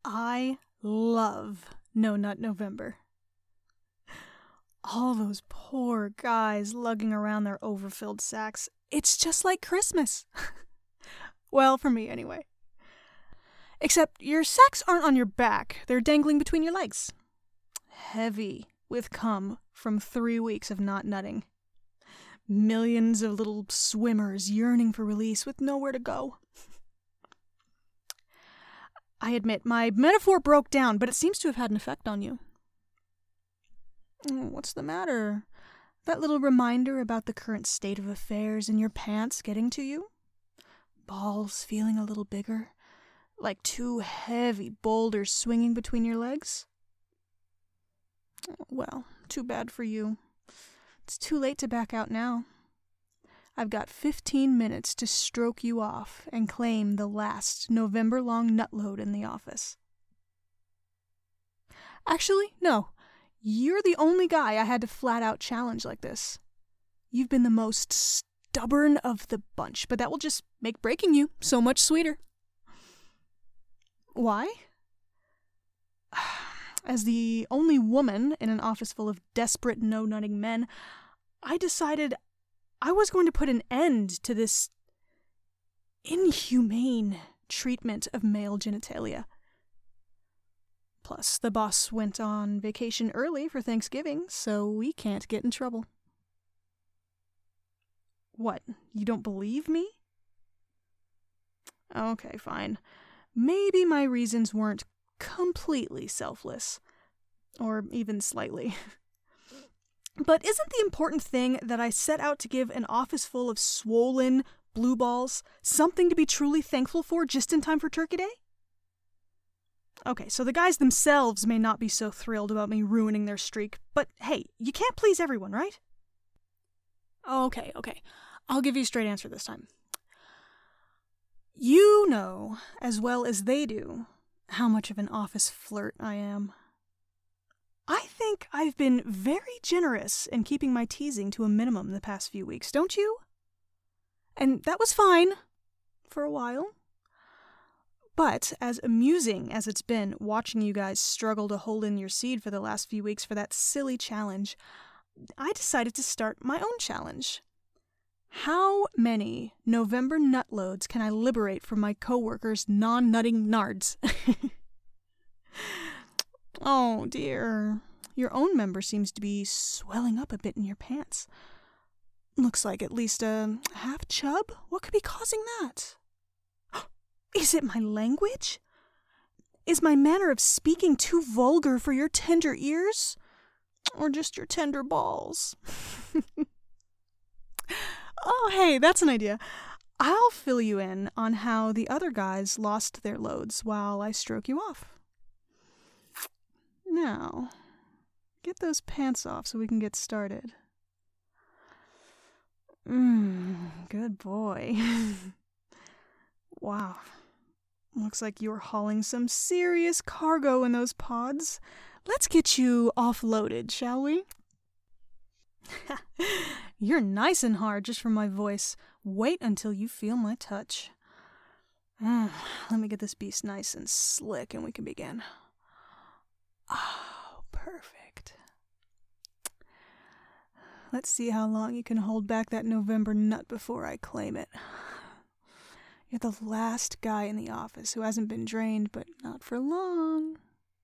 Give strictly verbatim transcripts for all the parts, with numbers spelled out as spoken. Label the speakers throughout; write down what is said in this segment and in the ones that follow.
Speaker 1: I love No Nut November. All those poor guys lugging around their overfilled sacks. It's just like Christmas. Well, for me anyway. Except your sacks aren't on your back. They're dangling between your legs. Heavy with cum from three weeks of not nutting. Millions of little swimmers yearning for release with nowhere to go. I admit, my metaphor broke down, but it seems to have had an effect on you. What's the matter? That little reminder about the current state of affairs in your pants getting to you? Balls feeling a little bigger? Like two heavy boulders swinging between your legs? Well, too bad for you. It's too late to back out now. I've got fifteen minutes to stroke you off and claim the last November-long nut load in the office. Actually, no. You're the only guy I had to flat-out challenge like this. You've been the most stubborn of the bunch, but that will just make breaking you so much sweeter. Why? As the only woman in an office full of desperate no-nutting men, I decided I was going to put an end to this inhumane treatment of male genitalia. Plus, the boss went on vacation early for Thanksgiving, so we can't get in trouble. What, you don't believe me? Okay, fine. Maybe my reasons weren't completely selfless. Or even slightly. But isn't the important thing that I set out to give an office full of swollen blue balls something to be truly thankful for just in time for Turkey Day? Okay, so the guys themselves may not be so thrilled about me ruining their streak, but hey, you can't please everyone, right? Okay, okay. I'll give you a straight answer this time. You know, as well as they do, how much of an office flirt I am. I think I've been very generous in keeping my teasing to a minimum the past few weeks, don't you? And that was fine, for a while. But as amusing as it's been watching you guys struggle to hold in your seed for the last few weeks for that silly challenge, I decided to start my own challenge. How many November nut loads can I liberate from my coworkers' non-nutting nards? Oh dear, your own member seems to be swelling up a bit in your pants. Looks like at least a half chub. What could be causing that? Is it my language? Is my manner of speaking too vulgar for your tender ears? Or just your tender balls? Oh, hey, that's an idea. I'll fill you in on how the other guys lost their loads while I stroke you off. Now, get those pants off so we can get started. Mmm, good boy. Wow. Looks like you're hauling some serious cargo in those pods. Let's get you offloaded, shall we? You're nice and hard just from my voice. Wait until you feel my touch. Mm, let me get this beast nice and slick and we can begin. Oh, perfect. Let's see how long you can hold back that November nut before I claim it. You're the last guy in the office who hasn't been drained, but not for long.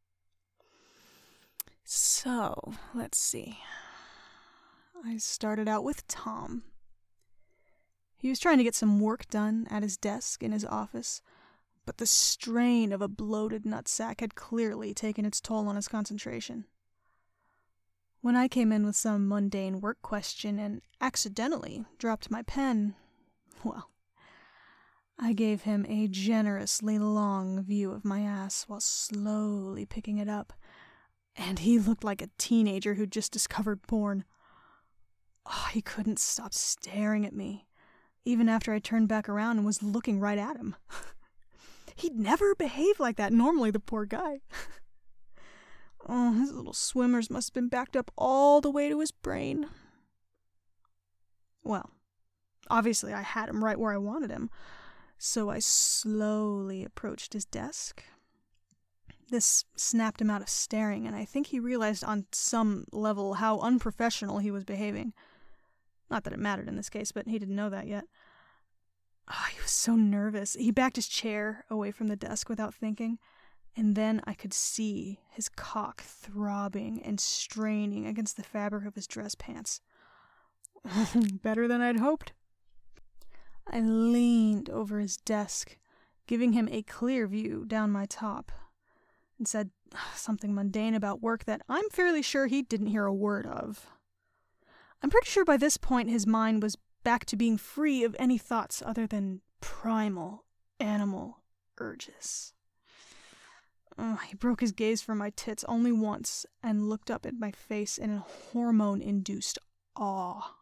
Speaker 1: So, let's see. I started out with Tom. He was trying to get some work done at his desk in his office, but the strain of a bloated nutsack had clearly taken its toll on his concentration. When I came in with some mundane work question and accidentally dropped my pen, well, I gave him a generously long view of my ass while slowly picking it up, and he looked like a teenager who'd just discovered porn. Oh, he couldn't stop staring at me, even after I turned back around and was looking right at him. He'd never behaved like that normally, the poor guy. Oh, his little swimmers must have been backed up all the way to his brain. Well, obviously I had him right where I wanted him, so I slowly approached his desk, This snapped him out of staring, and I think he realized on some level how unprofessional he was behaving. Not that it mattered in this case, but he didn't know that yet. Oh, he was so nervous. He backed his chair away from the desk without thinking, and then I could see his cock throbbing and straining against the fabric of his dress pants. Better than I'd hoped. I leaned over his desk, giving him a clear view down my top, and said something mundane about work that I'm fairly sure he didn't hear a word of. I'm pretty sure by this point his mind was back to being free of any thoughts other than primal animal urges. Uh, he broke his gaze from my tits only once and looked up at my face in a hormone-induced awe.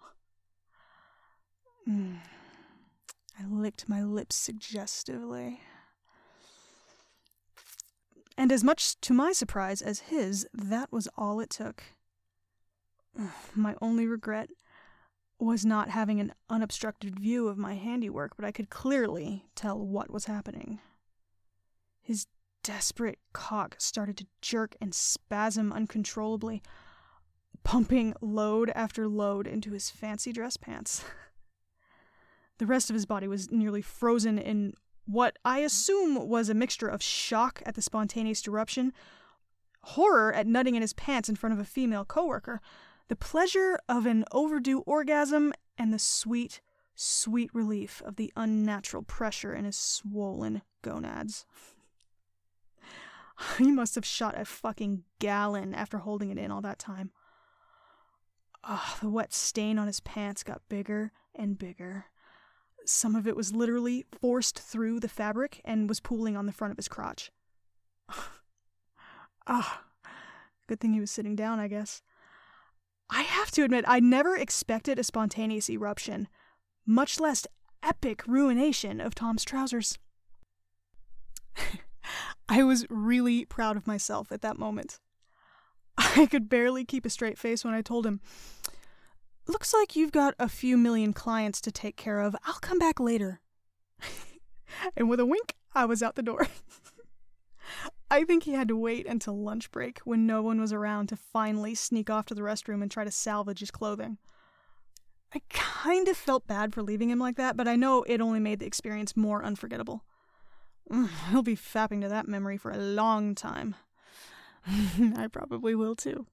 Speaker 1: Mm. I licked my lips suggestively. And as much to my surprise as his, that was all it took. My only regret was not having an unobstructed view of my handiwork, but I could clearly tell what was happening. His desperate cock started to jerk and spasm uncontrollably, pumping load after load into his fancy dress pants. The rest of his body was nearly frozen in what I assume was a mixture of shock at the spontaneous eruption, horror at nutting in his pants in front of a female coworker, the pleasure of an overdue orgasm, and the sweet, sweet relief of the unnatural pressure in his swollen gonads. He must have shot a fucking gallon after holding it in all that time. Oh, the wet stain on his pants got bigger and bigger. Some of it was literally forced through the fabric and was pooling on the front of his crotch. Ah, good thing he was sitting down, I guess. I have to admit, I never expected a spontaneous eruption, much less epic ruination of Tom's trousers. I was really proud of myself at that moment. I could barely keep a straight face when I told him, "Looks like you've got a few million clients to take care of. I'll come back later." And with a wink, I was out the door. I think he had to wait until lunch break when no one was around to finally sneak off to the restroom and try to salvage his clothing. I kind of felt bad for leaving him like that, but I know it only made the experience more unforgettable. He'll be fapping to that memory for a long time. I probably will too.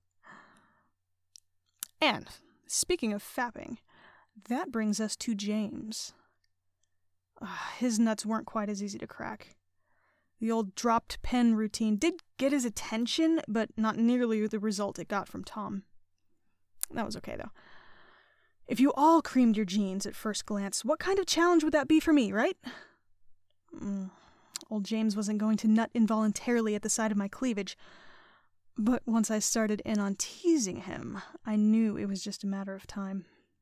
Speaker 1: And speaking of fapping, that brings us to James. Uh, his nuts weren't quite as easy to crack. The old dropped pen routine did get his attention, but not nearly the result it got from Tom. That was okay, though. If you all creamed your jeans at first glance, what kind of challenge would that be for me, right? Mm, old James wasn't going to nut involuntarily at the sight of my cleavage, but once I started in on teasing him, I knew it was just a matter of time.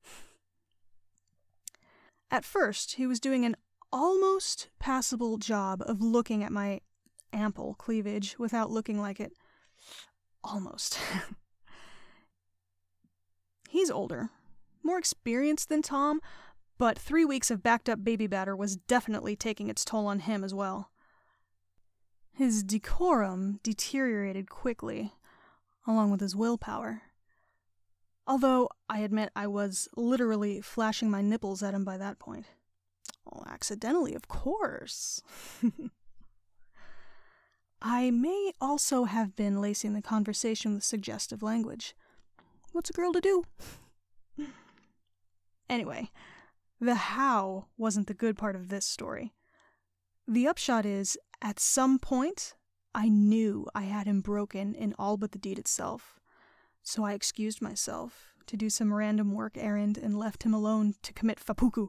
Speaker 1: At first, he was doing an almost passable job of looking at my ample cleavage without looking like it. Almost. He's older, more experienced than Tom, but three weeks of backed-up baby batter was definitely taking its toll on him as well. His decorum deteriorated quickly, along with his willpower. Although, I admit I was literally flashing my nipples at him by that point. Oh, accidentally, of course. I may also have been lacing the conversation with suggestive language. What's a girl to do? Anyway, the how wasn't the good part of this story. The upshot is, at some point, I knew I had him broken in all but the deed itself, so I excused myself to do some random work errand and left him alone to commit seppuku.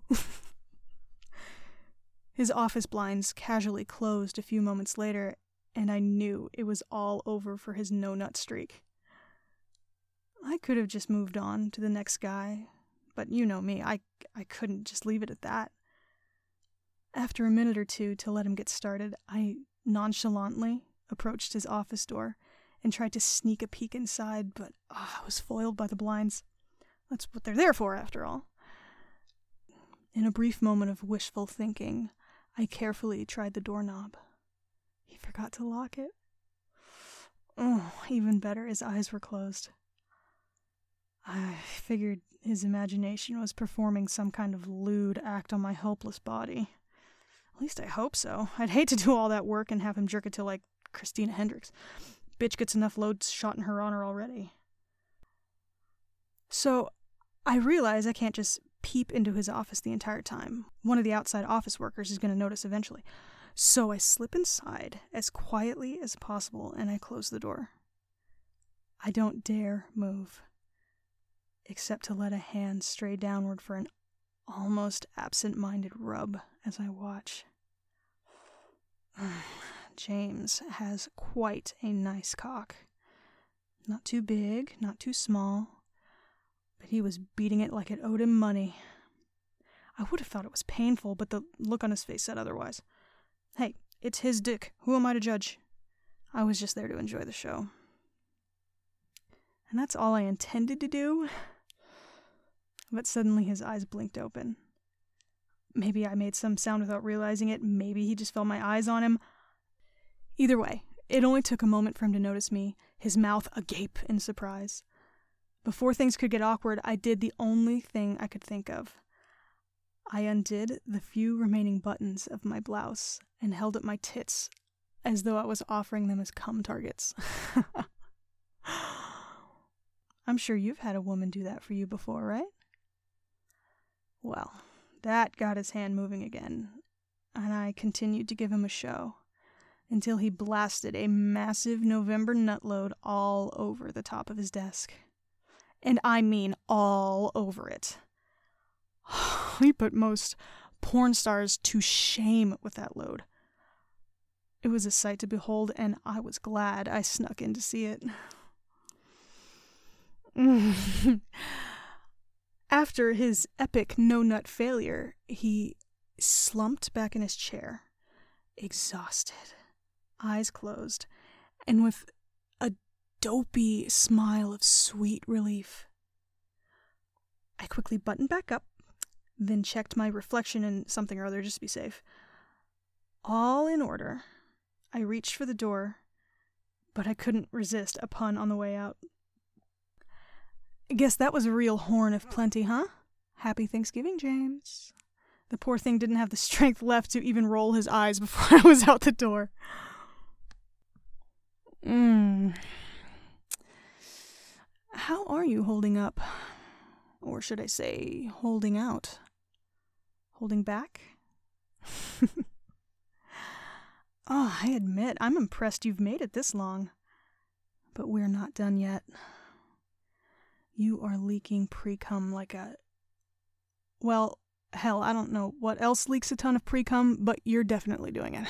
Speaker 1: His office blinds casually closed a few moments later, and I knew it was all over for his no-nut streak. I could have just moved on to the next guy, but you know me, I, I couldn't just leave it at that. After a minute or two to let him get started, I nonchalantly approached his office door and tried to sneak a peek inside, but oh, I was foiled by the blinds. That's what they're there for, after all. In a brief moment of wishful thinking, I carefully tried the doorknob. He forgot to lock it. Oh, even better, his eyes were closed. I figured his imagination was performing some kind of lewd act on my helpless body. At least I hope so. I'd hate to do all that work and have him jerk it till like Christina Hendricks. Bitch gets enough load shot in her honor already. So, I realize I can't just peep into his office the entire time. One of the outside office workers is going to notice eventually. So I slip inside as quietly as possible and I close the door. I don't dare move, except to let a hand stray downward for an almost absent-minded rub as I watch. James has quite a nice cock. Not too big, not too small, but he was beating it like it owed him money. I would have thought it was painful, but the look on his face said otherwise. Hey, it's his dick. Who am I to judge? I was just there to enjoy the show. And that's all I intended to do. But suddenly his eyes blinked open. Maybe I made some sound without realizing it. Maybe he just felt my eyes on him. Either way, it only took a moment for him to notice me, his mouth agape in surprise. Before things could get awkward, I did the only thing I could think of. I undid the few remaining buttons of my blouse and held up my tits as though I was offering them as cum targets. I'm sure you've had a woman do that for you before, right? Well, that got his hand moving again, and I continued to give him a show until he blasted a massive November nutload all over the top of his desk. And I mean all over it. He put most porn stars to shame with that load. It was a sight to behold, and I was glad I snuck in to see it. After his epic no-nut failure, he slumped back in his chair, exhausted, eyes closed, and with a dopey smile of sweet relief. I quickly buttoned back up, then checked my reflection in something or other just to be safe. All in order, I reached for the door, but I couldn't resist a pun on the way out. Guess that was a real horn of plenty, huh? Happy Thanksgiving, James. The poor thing didn't have the strength left to even roll his eyes before I was out the door. Mmm. How are you holding up? Or should I say, holding out? Holding back? Oh, I admit, I'm impressed you've made it this long. But we're not done yet. You are leaking pre-cum like a... Well, hell, I don't know what else leaks a ton of pre-cum, but you're definitely doing it.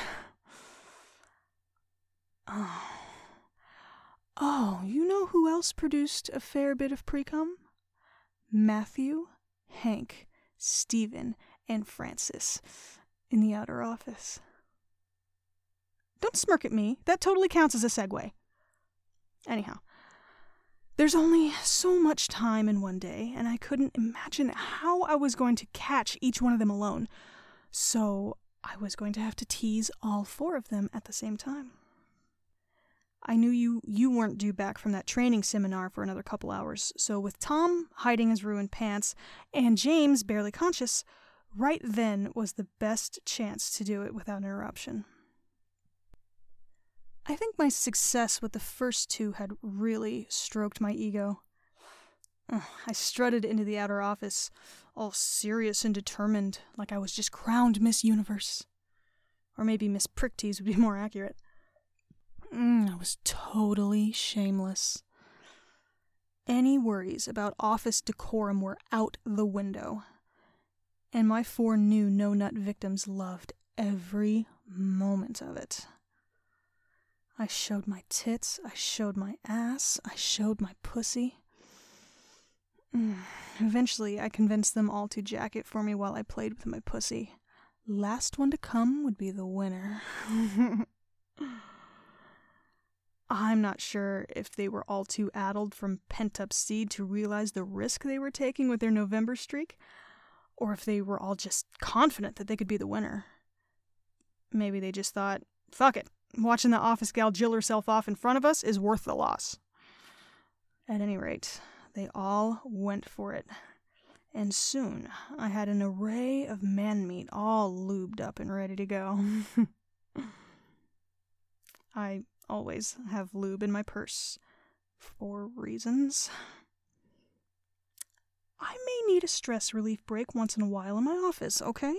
Speaker 1: Oh. Oh, you know who else produced a fair bit of pre-cum? Matthew, Hank, Stephen, and Francis in the outer office. Don't smirk at me. That totally counts as a segue. Anyhow, there's only so much time in one day, and I couldn't imagine how I was going to catch each one of them alone. So I was going to have to tease all four of them at the same time. I knew you you weren't due back from that training seminar for another couple hours, so with Tom hiding his ruined pants and James barely conscious, right then was the best chance to do it without interruption. I think my success with the first two had really stroked my ego. I strutted into the outer office, all serious and determined, like I was just crowned Miss Universe. Or maybe Miss Pricktease would be more accurate. Mm, I was totally shameless. Any worries about office decorum were out the window. And my four new no-nut victims loved every moment of it. I showed my tits, I showed my ass, I showed my pussy. Mm. Eventually, I convinced them all to jack it for me while I played with my pussy. Last one to come would be the winner. I'm not sure if they were all too addled from pent-up seed to realize the risk they were taking with their November streak, or if they were all just confident that they could be the winner. Maybe they just thought, fuck it, watching the office gal jill herself off in front of us is worth the loss. At any rate, they all went for it. And soon, I had an array of man-meat all lubed up and ready to go. I always have lube in my purse, for reasons. I may need a stress relief break once in a while in my office, okay?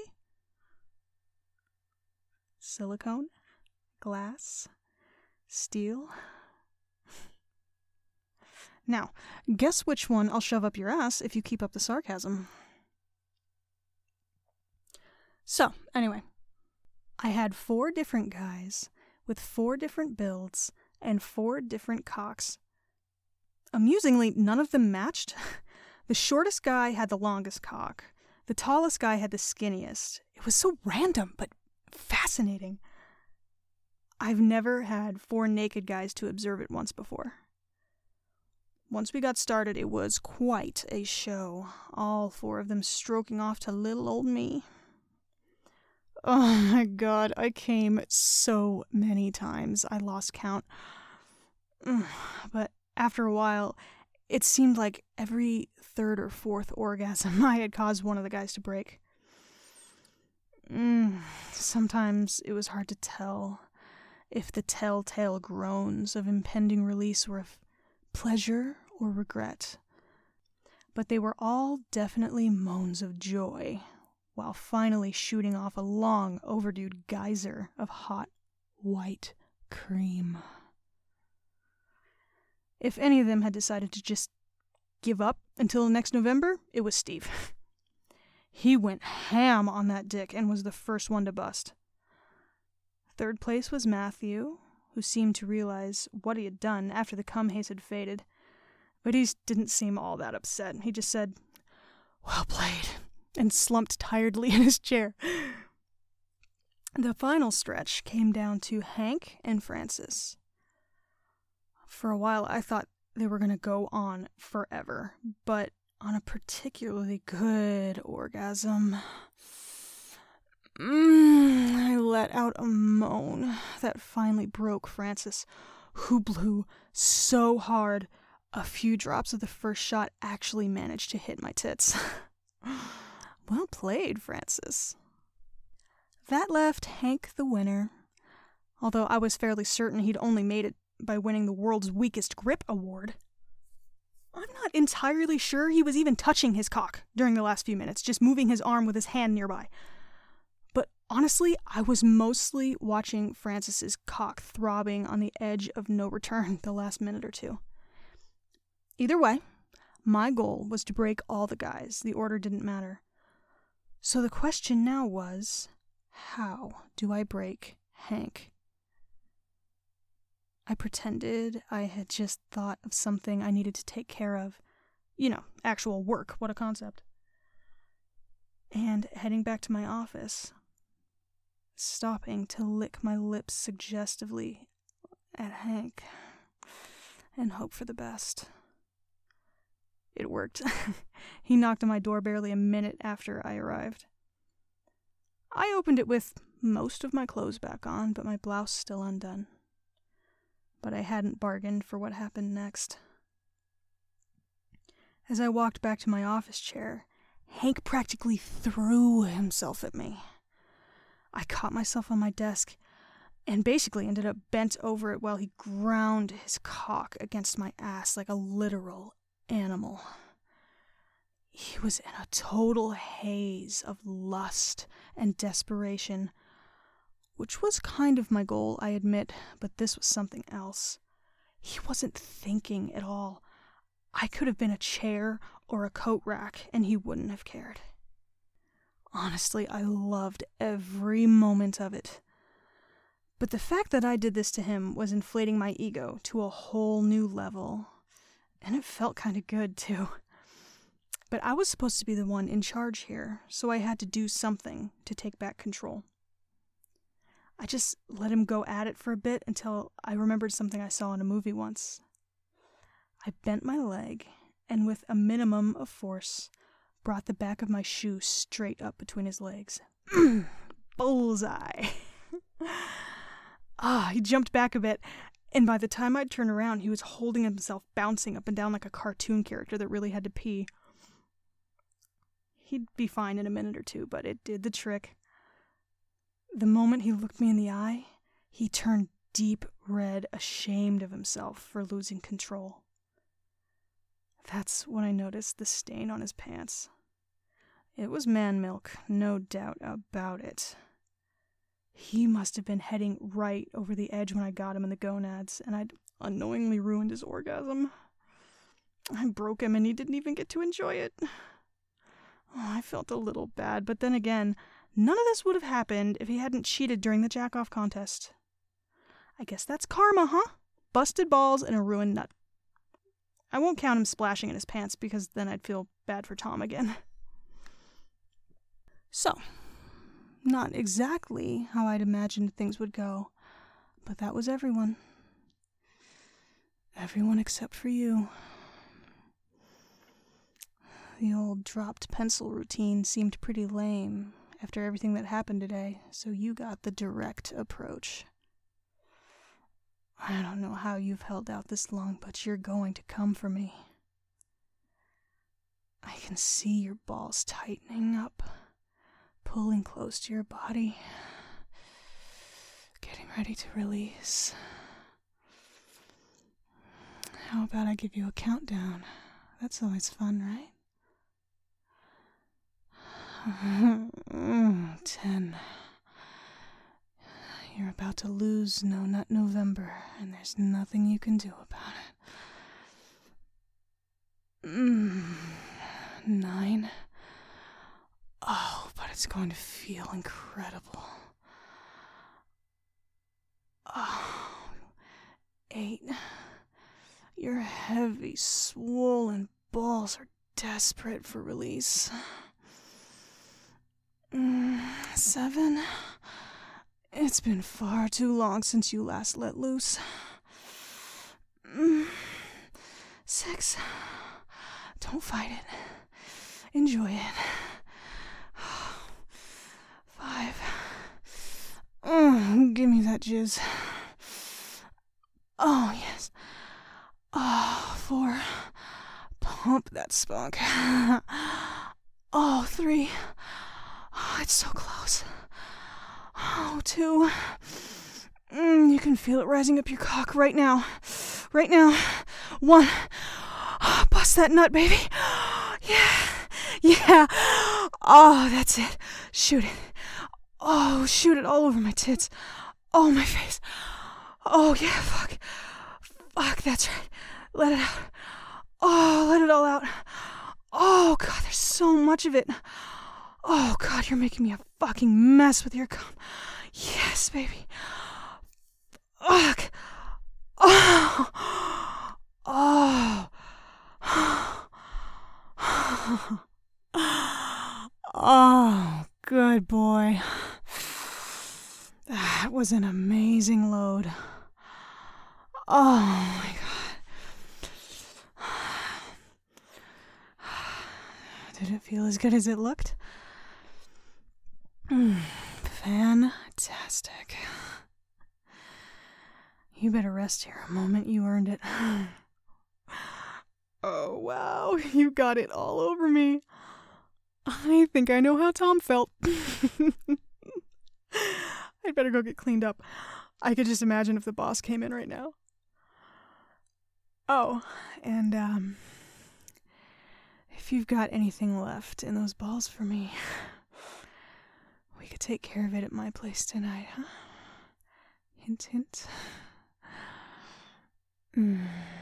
Speaker 1: Silicone, glass, steel. Now, guess which one I'll shove up your ass if you keep up the sarcasm. So, anyway, I had four different guys with four different builds and four different cocks. Amusingly, none of them matched. The shortest guy had the longest cock. The tallest guy had the skinniest. It was so random, but fascinating. I've never had four naked guys to observe at once before. Once we got started, it was quite a show, all four of them stroking off to little old me. Oh my god, I came so many times, I lost count. But after a while, it seemed like every third or fourth orgasm I had caused one of the guys to break. Mm, sometimes it was hard to tell if the telltale groans of impending release were of pleasure or regret, but they were all definitely moans of joy, while finally shooting off a long overdue geyser of hot white cream. If any of them had decided to just give up until next November, it was Steve. He went ham on that dick and was the first one to bust. Third place was Matthew, who seemed to realize what he had done after the cum haze had faded. But he didn't seem all that upset. He just said, "Well played," and slumped tiredly in his chair. The final stretch came down to Hank and Francis. For a while, I thought they were going to go on forever, but on a particularly good orgasm, mm, I let out a moan that finally broke Francis, who blew so hard a few drops of the first shot actually managed to hit my tits. Well played, Francis. That left Hank the winner, although I was fairly certain he'd only made it by winning the World's Weakest Grip Award. I'm not entirely sure he was even touching his cock during the last few minutes, just moving his arm with his hand nearby. But honestly, I was mostly watching Francis's cock throbbing on the edge of no return the last minute or two. Either way, my goal was to break all the guys. The order didn't matter. So the question now was, how do I break Hank? I pretended I had just thought of something I needed to take care of. You know, actual work, what a concept. And heading back to my office, stopping to lick my lips suggestively at Hank and hope for the best. It worked. He knocked on my door barely a minute after I arrived. I opened it with most of my clothes back on, but my blouse still undone. But I hadn't bargained for what happened next. As I walked back to my office chair, Hank practically threw himself at me. I caught myself on my desk and basically ended up bent over it while he ground his cock against my ass like a literal animal. He was in a total haze of lust and desperation, which was kind of my goal, I admit, but this was something else. He wasn't thinking at all. I could have been a chair or a coat rack, and he wouldn't have cared. Honestly, I loved every moment of it. But the fact that I did this to him was inflating my ego to a whole new level. And it felt kind of good, too. But I was supposed to be the one in charge here, so I had to do something to take back control. I just let him go at it for a bit until I remembered something I saw in a movie once. I bent my leg, and with a minimum of force, brought the back of my shoe straight up between his legs. Bullseye! Ah, he jumped back a bit, and by the time I'd turned around, he was holding himself, bouncing up and down like a cartoon character that really had to pee. He'd be fine in a minute or two, but it did the trick. The moment he looked me in the eye, he turned deep red, ashamed of himself for losing control. That's when I noticed the stain on his pants. It was man milk, no doubt about it. He must have been heading right over the edge when I got him in the gonads, and I'd unknowingly ruined his orgasm. I broke him, and he didn't even get to enjoy it. Oh, I felt a little bad, but then again, none of this would have happened if he hadn't cheated during the jack-off contest. I guess that's karma, huh? Busted balls and a ruined nut. I won't count him splashing in his pants because then I'd feel bad for Tom again. So, not exactly how I'd imagined things would go, but that was everyone. Everyone except for you. The old dropped pencil routine seemed pretty lame after everything that happened today, so you got the direct approach. I don't know how you've held out this long, but you're going to come for me. I can see your balls tightening up, pulling close to your body, getting ready to release. How about I give you a countdown? That's always fun, right? Ten. You're about to lose No Nut November, and there's nothing you can do about it. Mm. Nine. Oh, but it's going to feel incredible. Oh. Eight. Your heavy, swollen balls are desperate for release. Mm. Seven. It's been far too long since you last let loose. Mm. Six. Don't fight it. Enjoy it. Five. Mm, give me that jizz. Oh, yes. Oh, four. Pump that spunk. Oh, three. Oh, it's so close. Oh, two. Mm, you can feel it rising up your cock right now. Right now. One. Oh, bust that nut, baby. Yeah. Yeah. Oh, that's it. Shoot it. Oh, shoot it all over my tits. Oh, my face. Oh, yeah, fuck. Fuck, that's right. Let it out. Oh, let it all out. Oh, God, there's so much of it. Oh, God, you're making me a fucking mess with your cum. Yes, baby. Fuck. Oh. Oh. Oh, good boy. That was an amazing load. Oh, my God. Did it feel as good as it looked? Mm, fantastic. You better rest here a moment. You earned it. Oh, wow. You got it all over me. I think I know how Tom felt. I'd better go get cleaned up. I could just imagine if the boss came in right now. Oh, and, um, if you've got anything left in those balls for me, we could take care of it at my place tonight, huh? Hint, hint. Mm.